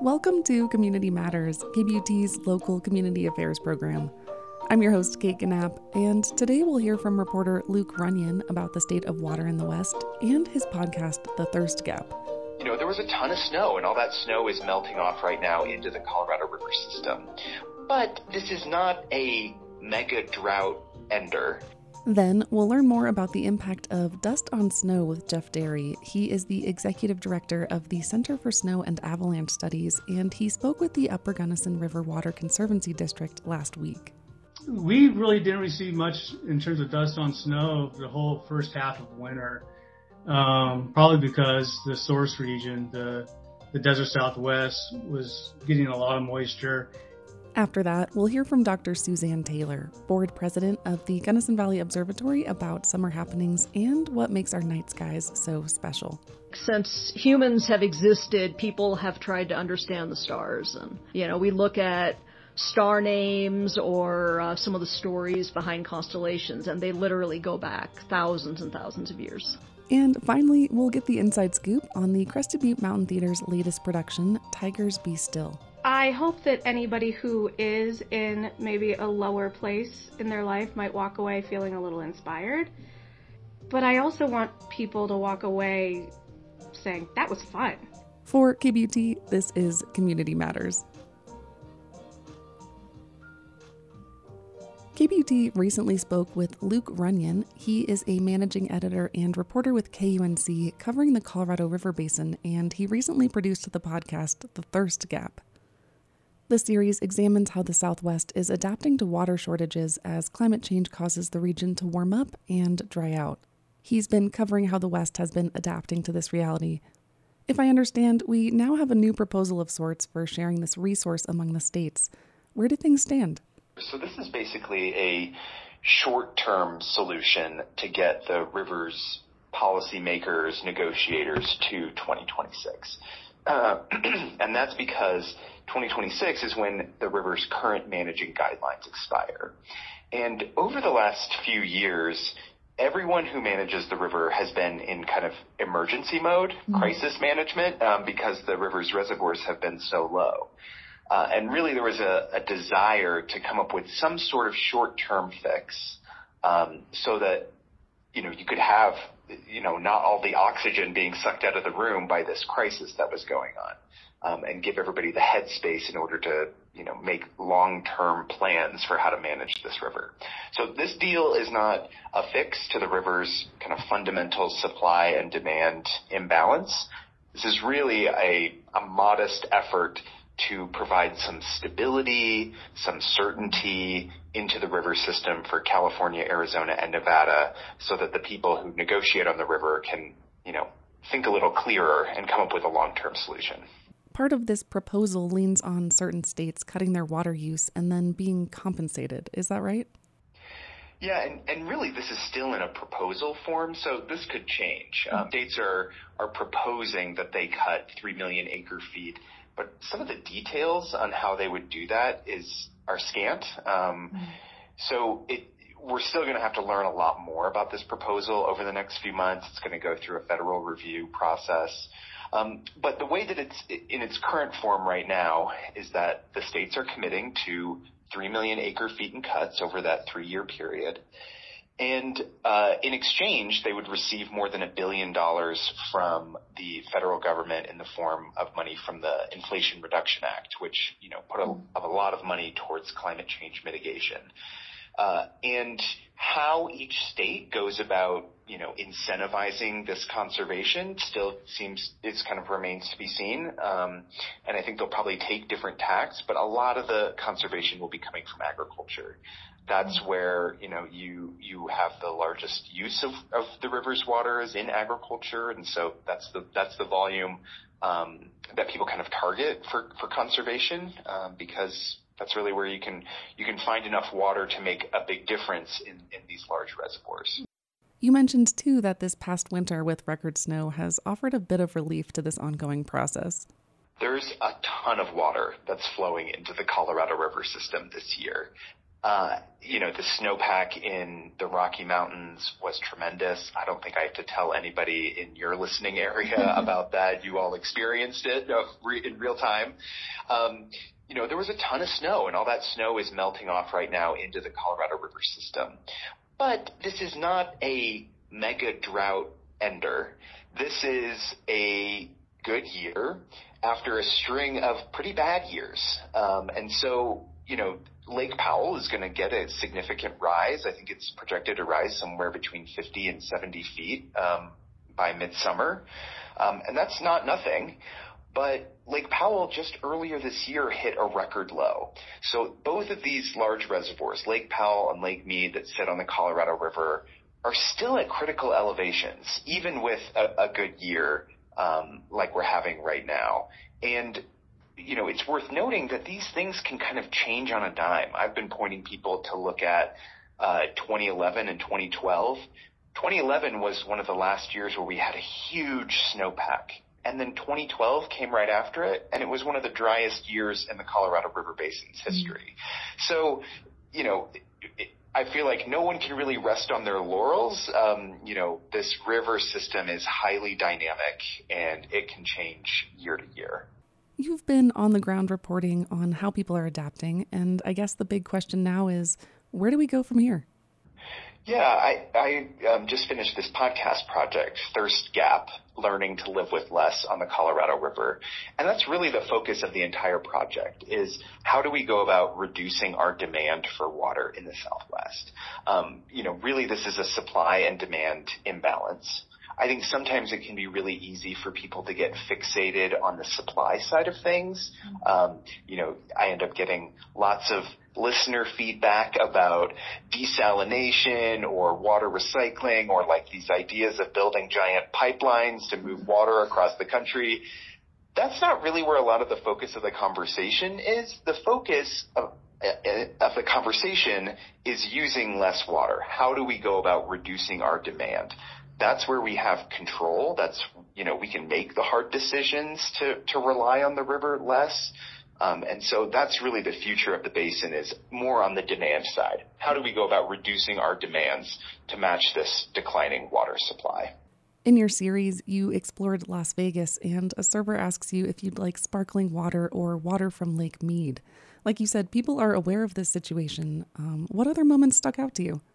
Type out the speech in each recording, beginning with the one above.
Welcome to Community Matters, KBUT's local community affairs program. I'm your host, Kate Knapp, and today we'll hear from reporter Luke Runyon about the state of water in the West and his podcast, The Thirst Gap. You know, there was a ton of snow, and all that snow is melting off right now into the Colorado River system. But this is not a mega drought ender. Then we'll learn more about the impact of dust on snow with Jeff Derry. He is the executive director of the Center for Snow and Avalanche Studies, and he spoke with the Upper Gunnison River Water Conservancy District last week. We really didn't receive much in terms of dust on snow the whole first half of winter, probably because the source region, the desert Southwest, was getting a lot of moisture. After that, we'll hear from Dr. Suzanne Taylor, board president of the Gunnison Valley Observatory, about summer happenings and what makes our night skies so special. Since humans have existed, people have tried to understand the stars. And, we look at star names or some of the stories behind constellations, and they literally go back thousands and thousands of years. And finally, we'll get the inside scoop on the Crested Butte Mountain Theater's latest production, Tigers Be Still. I hope that anybody who is in maybe a lower place in their life might walk away feeling a little inspired. But I also want people to walk away saying, that was fun. For KBUT, this is Community Matters. KBUT recently spoke with Luke Runyon. He is a managing editor and reporter with KUNC covering the Colorado River Basin, and he recently produced the podcast, The Thirst Gap. The series examines how the Southwest is adapting to water shortages as climate change causes the region to warm up and dry out. He's been covering how the West has been adapting to this reality. If I understand, we now have a new proposal of sorts for sharing this resource among the states. Where do things stand? So this is basically a short-term solution to get the river's policymakers, negotiators to 2026. And that's because 2026 is when the river's current managing guidelines expire. And over the last few years, everyone who manages the river has been in kind of emergency mode, crisis management, because the river's reservoirs have been so low. And really there was a desire to come up with some sort of short-term fix so that, you could have, not all the oxygen being sucked out of the room by this crisis that was going on, and give everybody the headspace in order to, make long-term plans for how to manage this river. So this deal is not a fix to the river's kind of fundamental supply and demand imbalance. This is really a modest effort to provide some stability, some certainty into the river system for California, Arizona, and Nevada, so that the people who negotiate on the river can, think a little clearer and come up with a long-term solution. Part of this proposal leans on certain states cutting their water use and then being compensated. Is that right? Yeah, and really this is still in a proposal form, so this could change. States are proposing that they cut 3 million acre feet, but some of the details on how they would do that are scant. So we're still going to have to learn a lot more about this proposal over the next few months. It's going to go through a federal review process. But the way that it's in its current form right now is that the states are committing to 3 million acre feet in cuts over that 3-year period. And in exchange, they would receive more than $1 billion from the federal government in the form of money from the Inflation Reduction Act, which, put a lot of money towards climate change mitigation. And how each state goes about, incentivizing this conservation still remains to be seen. And I think they'll probably take different tacks, but a lot of the conservation will be coming from agriculture. That's where, you have the largest use of the river's water is in agriculture. And so that's the volume, that people kind of target for conservation, because that's really where you can find enough water to make a big difference in these large reservoirs. You mentioned, too, that this past winter with record snow has offered a bit of relief to this ongoing process. There's a ton of water that's flowing into the Colorado River system this year. The snowpack in the Rocky Mountains was tremendous. I don't think I have to tell anybody in your listening area about that. You all experienced it in real time. There was a ton of snow, and all that snow is melting off right now into the Colorado River system. But this is not a mega drought ender. This is a good year after a string of pretty bad years. And so, Lake Powell is going to get a significant rise. I think it's projected to rise somewhere between 50 and 70 feet by midsummer. And that's not nothing. But Lake Powell just earlier this year hit a record low. So both of these large reservoirs, Lake Powell and Lake Mead that sit on the Colorado River, are still at critical elevations, even with a good year like we're having right now. And it's worth noting that these things can kind of change on a dime. I've been pointing people to look at 2011 and 2012. 2011 was one of the last years where we had a huge snowpack. And then 2012 came right after it, and it was one of the driest years in the Colorado River Basin's history. So, I feel like no one can really rest on their laurels. This river system is highly dynamic, and it can change year to year. You've been on the ground reporting on how people are adapting, and I guess the big question now is, where do we go from here? Yeah, I just finished this podcast project, Thirst Gap, Learning to Live with Less on the Colorado River. And that's really the focus of the entire project is how do we go about reducing our demand for water in the Southwest? Really this is a supply and demand imbalance. I think sometimes it can be really easy for people to get fixated on the supply side of things. I end up getting lots of listener feedback about desalination or water recycling or like these ideas of building giant pipelines to move water across the country. That's not really where a lot of the focus of the conversation is. The focus of the conversation is using less water. How do we go about reducing our demand? That's where we have control. That's, we can make the hard decisions to rely on the river less. And so that's really the future of the basin is more on the demand side. How do we go about reducing our demands to match this declining water supply? In your series, you explored Las Vegas, and a server asks you if you'd like sparkling water or water from Lake Mead. Like you said, people are aware of this situation. What other moments stuck out to you?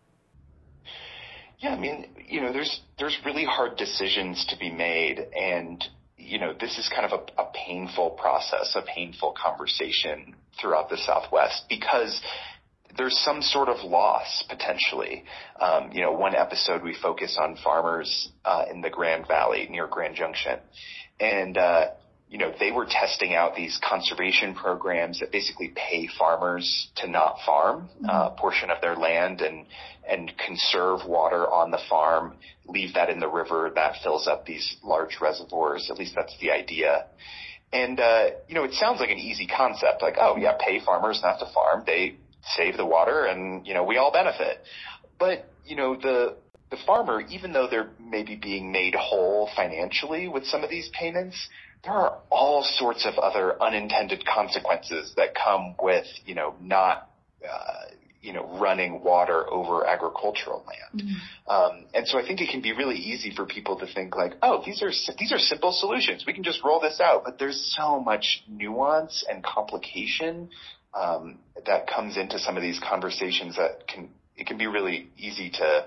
Yeah, there's really hard decisions to be made, and this is kind of a painful process, a painful conversation throughout the Southwest because there's some sort of loss potentially. One episode we focus on farmers in the Grand Valley near Grand Junction, and they were testing out these conservation programs that basically pay farmers to not farm a portion of their land and conserve water on the farm, leave that in the river that fills up these large reservoirs. At least that's the idea. And, it sounds like an easy concept, like, oh yeah, pay farmers not to farm. They save the water and, we all benefit. But, the farmer, even though they're maybe being made whole financially with some of these payments, there are all sorts of other unintended consequences that come with, not, running water over agricultural land. And so I think it can be really easy for people to think like, oh, these are simple solutions. We can just roll this out. But there's so much nuance and complication that comes into some of these conversations that it can be really easy to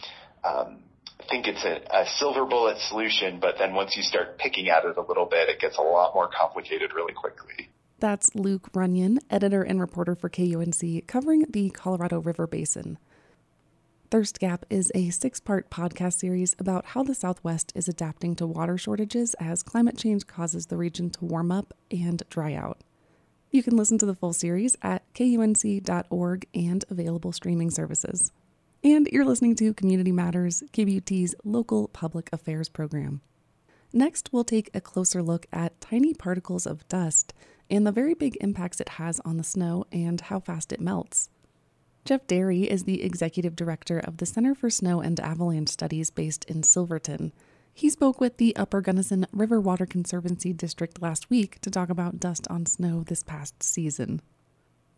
think it's a silver bullet solution, but then once you start picking at it a little bit, it gets a lot more complicated really quickly. That's Luke Runyon, editor and reporter for KUNC, covering the Colorado River Basin. Thirst Gap is a 6-part podcast series about how the Southwest is adapting to water shortages as climate change causes the region to warm up and dry out. You can listen to the full series at kunc.org and available streaming services. And you're listening to Community Matters, KBUT's local public affairs program. Next, we'll take a closer look at tiny particles of dust and the very big impacts it has on the snow and how fast it melts. Jeff Derry is the executive director of the Center for Snow and Avalanche Studies based in Silverton. He spoke with the Upper Gunnison River Water Conservancy District last week to talk about dust on snow this past season.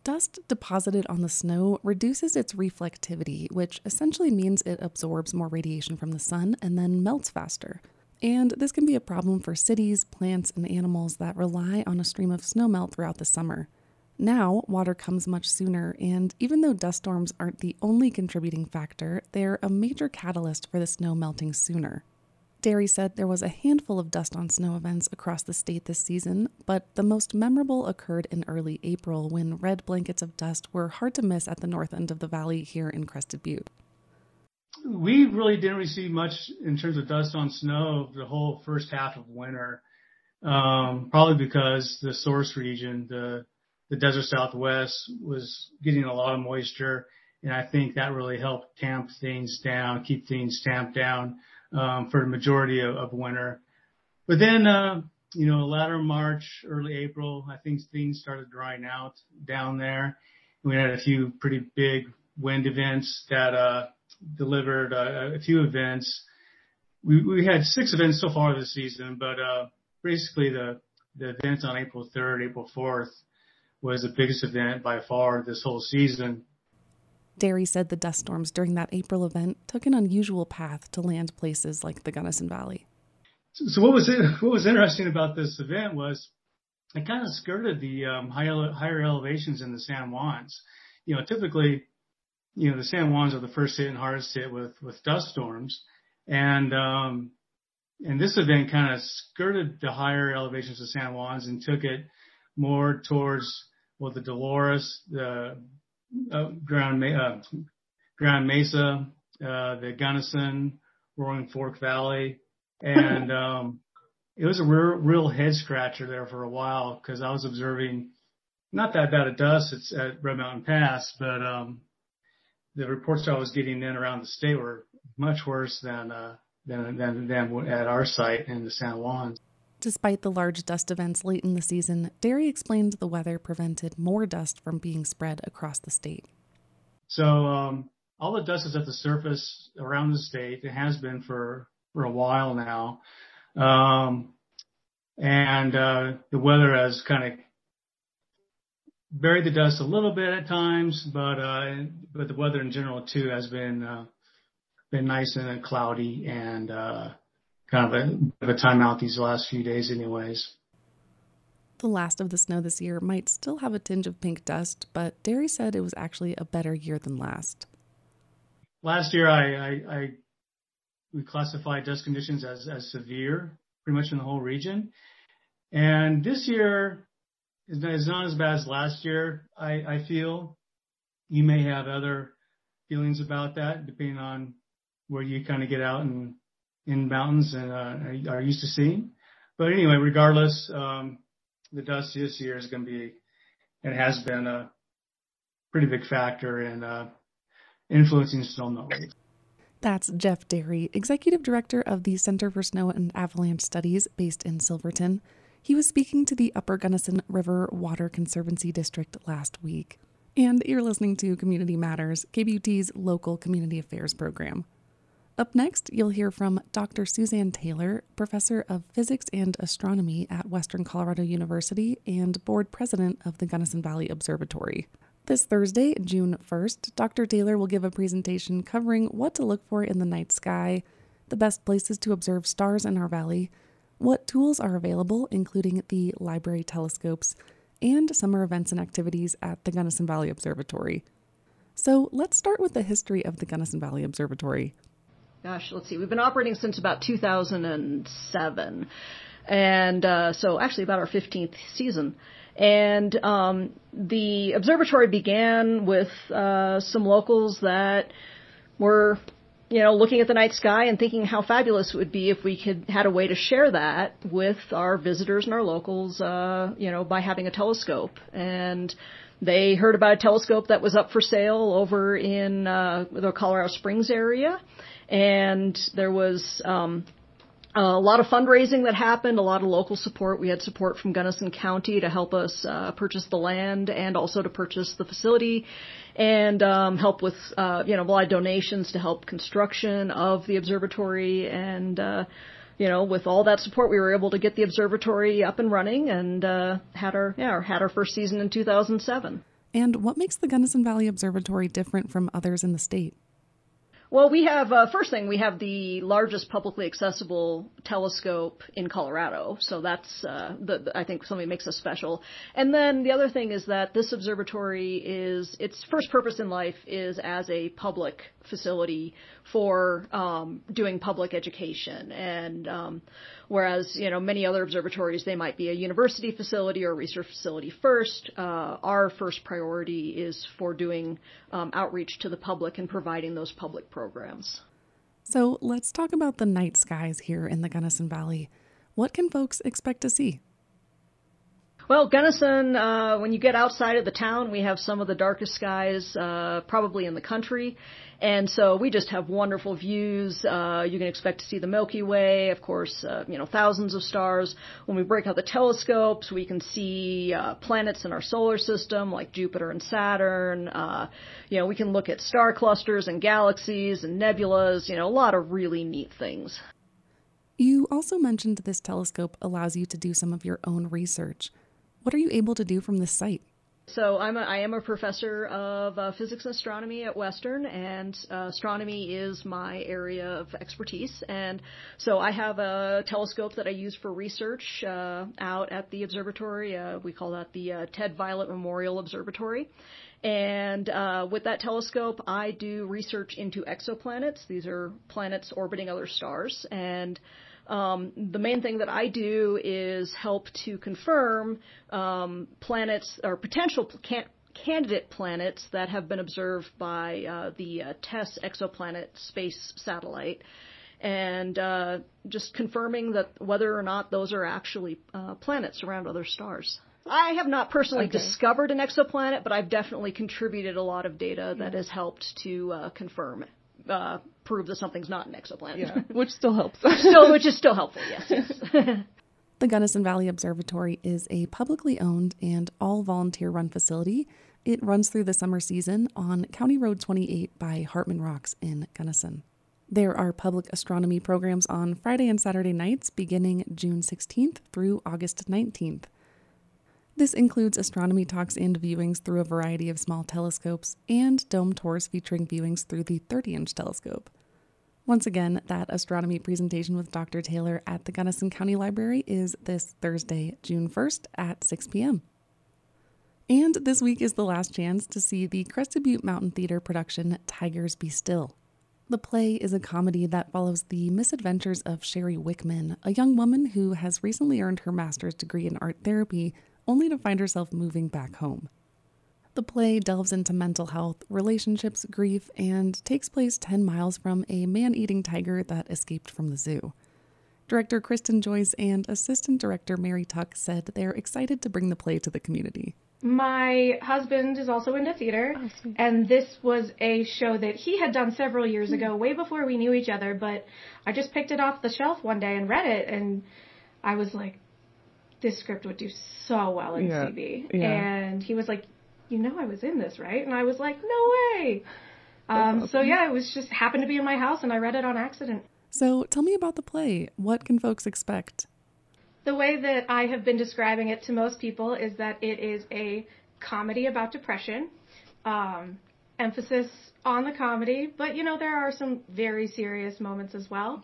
Dust deposited on the snow reduces its reflectivity, which essentially means it absorbs more radiation from the sun and then melts faster. And this can be a problem for cities, plants, and animals that rely on a stream of snowmelt throughout the summer. Now, water comes much sooner, and even though dust storms aren't the only contributing factor, they're a major catalyst for the snow melting sooner. Derry said there was a handful of dust on snow events across the state this season, but the most memorable occurred in early April when red blankets of dust were hard to miss at the north end of the valley here in Crested Butte. We really didn't receive much in terms of dust on snow the whole first half of winter, probably because the source region, the desert Southwest, was getting a lot of moisture, and I think that really helped tamp things down, keep things tamped down for the majority of winter. But then, latter March, early April, I think things started drying out down there. We had a few pretty big wind events that delivered a few events. We had 6 events so far this season, but basically the event on April 3rd, April 4th was the biggest event by far this whole season. Derry said the dust storms during that April event took an unusual path to land places like the Gunnison Valley. So what was interesting about this event was it kind of skirted the higher elevations in the San Juans. Typically, the San Juans are the first hit and hardest hit with dust storms, and this event kind of skirted the higher elevations of San Juans and took it more towards the Dolores, the Grand Mesa, the Gunnison, Roaring Fork Valley, and it was a real head scratcher there for a while because I was observing not that bad of dust at Red Mountain Pass, but the reports I was getting in around the state were much worse than at our site in the San Juans. Despite the large dust events late in the season, Derry explained the weather prevented more dust from being spread across the state. So all the dust is at the surface around the state. It has been for a while now. And the weather has kind of buried the dust a little bit at times, but the weather in general too has been nice and cloudy and kind of a timeout these last few days anyways. The last of the snow this year might still have a tinge of pink dust, but Derry said it was actually a better year than last. Last year we classified dust conditions as severe, pretty much in the whole region. And this year is not as bad as last year, I feel. You may have other feelings about that, depending on where you kind of get out and in mountains and are used to seeing. But anyway, regardless, the dust this year is going to be, and has been, a pretty big factor in influencing snowmelt rates. That's Jeff Derry, Executive Director of the Center for Snow and Avalanche Studies based in Silverton. He was speaking to the Upper Gunnison River Water Conservancy District last week. And you're listening to Community Matters, KBUT's local community affairs program. Up next, you'll hear from Dr. Suzanne Taylor, Professor of Physics and Astronomy at Western Colorado University and Board President of the Gunnison Valley Observatory. This Thursday, June 1st, Dr. Taylor will give a presentation covering what to look for in the night sky, the best places to observe stars in our valley, what tools are available, including the library telescopes, and summer events and activities at the Gunnison Valley Observatory. So let's start with the history of the Gunnison Valley Observatory. Gosh, let's see. We've been operating since about 2007. And so actually about our 15th season. And the observatory began with some locals that were, looking at the night sky and thinking how fabulous it would be if we had a way to share that with our visitors and our locals, by having a telescope. And they heard about a telescope that was up for sale over in the Colorado Springs area. And there was a lot of fundraising that happened, a lot of local support. We had support from Gunnison County to help us purchase the land and also to purchase the facility and help with, a lot of donations to help construction of the observatory. And, with all that support, we were able to get the observatory up and running and had our first season in 2007. And what makes the Gunnison Valley Observatory different from others in the state? Well, we have, first thing, we have the largest publicly accessible telescope in Colorado. So that's, I think something makes us special. And then the other thing is that this observatory its first purpose in life is as a public facility for, doing public education. And, whereas, many other observatories, they might be a university facility or a research facility first. Our first priority is for doing, outreach to the public and providing those public programs. So let's talk about the night skies here in the Gunnison Valley. What can folks expect to see? Well, Gunnison, when you get outside of the town, we have some of the darkest skies probably in the country. And so we just have wonderful views. You can expect to see the Milky Way, of course, thousands of stars. When we break out the telescopes, we can see planets in our solar system like Jupiter and Saturn. We can look at star clusters and galaxies and nebulas, a lot of really neat things. You also mentioned this telescope allows you to do some of your own research. What are you able to do from this site? So I am a professor of physics and astronomy at Western, and astronomy is my area of expertise. And so I have a telescope that I use for research out at the observatory. We call that the Ted Violet Memorial Observatory. And with that telescope, I do research into exoplanets. These are planets orbiting other stars. And the main thing that I do is help to confirm planets or potential candidate planets that have been observed by the TESS exoplanet space satellite, and just confirming that whether or not those are actually planets around other stars. I have not personally discovered an exoplanet, but I've definitely contributed a lot of data that has helped to confirm prove that something's not an exoplanet. Yeah, which still helps. Which is still helpful, yes. The Gunnison Valley Observatory is a publicly owned and all volunteer-run facility. It runs through the summer season on County Road 28 by Hartman Rocks in Gunnison. There are public astronomy programs on Friday and Saturday nights beginning June 16th through August 19th. This includes astronomy talks and viewings through a variety of small telescopes and dome tours featuring viewings through the 30-inch telescope. Once again, that astronomy presentation with Dr. Taylor at the Gunnison County Library is this Thursday, June 1st at 6 p.m. And this week is the last chance to see the Crested Butte Mountain Theater production Tigers Be Still. The play is a comedy that follows the misadventures of Sherry Wickman, a young woman who has recently earned her master's degree in art therapy, only to find herself moving back home. The play delves into mental health, relationships, grief, and takes place 10 miles from a man-eating tiger that escaped from the zoo. Director Kristen Joyce and Assistant Director Mary Tuck said they're excited to bring the play to the community. My husband is also into theater, and this was a show that he had done several years ago, way before we knew each other, but I just picked it off the shelf one day and read it, and I was like, this script would do so well in CB. Yeah. And he was like, I was in this, right? And I was like, no way. So yeah, it was just happened to be in my house and I read it on accident. So tell me about the play. What can folks expect? The way that I have been describing it to most people is that it is a comedy about depression. Emphasis on the comedy, but there are some very serious moments as well.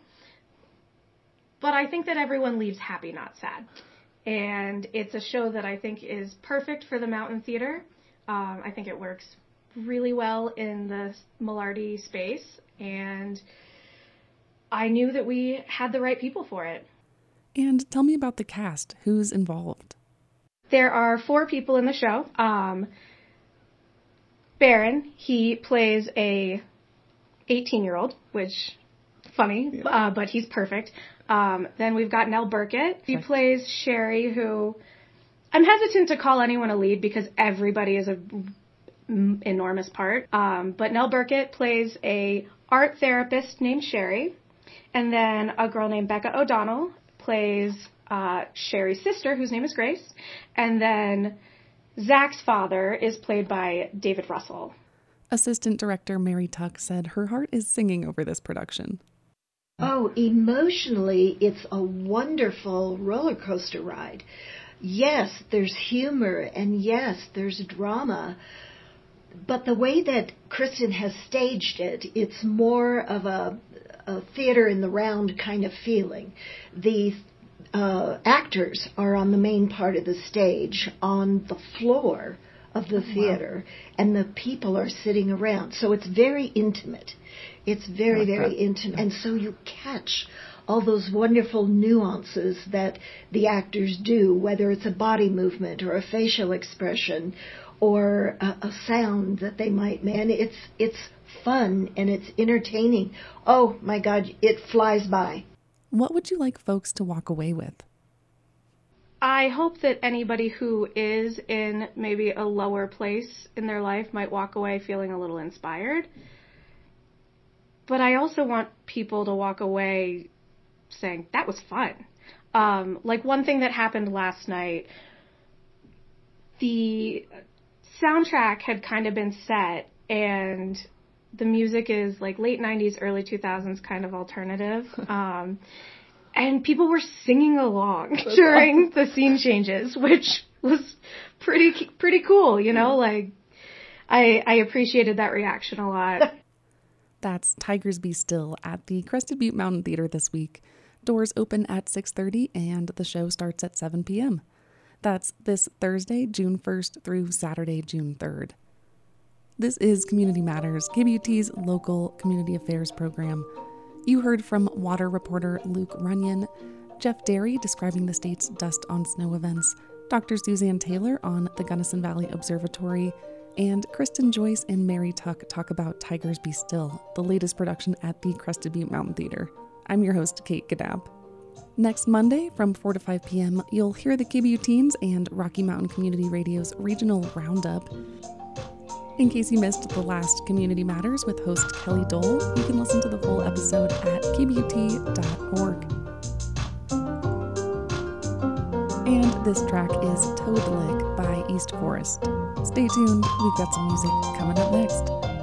But I think that everyone leaves happy, not sad. And it's a show that I think is perfect for the Mountain Theater. I think it works really well in the Malarty space, and I knew that we had the right people for it. And tell me about the cast. Who's involved? There are 4 people in the show. Barron, he plays a 18-year-old, which funny, but he's perfect. Then we've got Nell Burkett. She plays Sherry, who I'm hesitant to call anyone a lead because everybody is an enormous part. But Nell Burkett plays a art therapist named Sherry. And then a girl named Becca O'Donnell plays Sherry's sister, whose name is Grace. And then Zach's father is played by David Russell. Assistant Director Mary Tuck said her heart is singing over this production. Oh, emotionally, it's a wonderful roller coaster ride. yes, there's humor, and yes, there's drama. But the way that Kristen has staged it, it's more of a theater in the round kind of feeling. The actors are on the main part of the stage, on the floor of the theater, and the people are sitting around. So it's very intimate. It's very, very intimate. And so you catch all those wonderful nuances that the actors do, whether it's a body movement or a facial expression or a sound that they might make. And it's fun and it's entertaining. Oh, my God, it flies by. What would you like folks to walk away with? I hope that anybody who is in maybe a lower place in their life might walk away feeling a little inspired. But I also want people to walk away saying, that was fun. Like one thing that happened last night, the soundtrack had kind of been set and the music is like late 90s, early 2000s kind of alternative. And people were singing along during the scene changes, which was pretty cool, you know, like I appreciated that reaction a lot. That's Tigers Be Still at the Crested Butte Mountain Theater this week. Doors open at 6:30 and the show starts at 7 p.m. That's this Thursday, June 1st through Saturday, June 3rd. This is Community Matters, KBUT's local community affairs program. You heard from water reporter Luke Runyon, Jeff Derry describing the state's dust on snow events, Dr. Suzanne Taylor on the Gunnison Valley Observatory, and Kristen Joyce and Mary Tuck talk about Tigers Be Still, the latest production at the Crested Butte Mountain Theater. I'm your host, Kate Gadab. Next Monday from 4 to 5 p.m., you'll hear the KBU Teens and Rocky Mountain Community Radio's Regional Roundup. In case you missed the last Community Matters with host Kelly Dole, you can listen to the full episode at kbut.org. And this track is Toad Lick by East Forest. Stay tuned, we've got some music coming up next.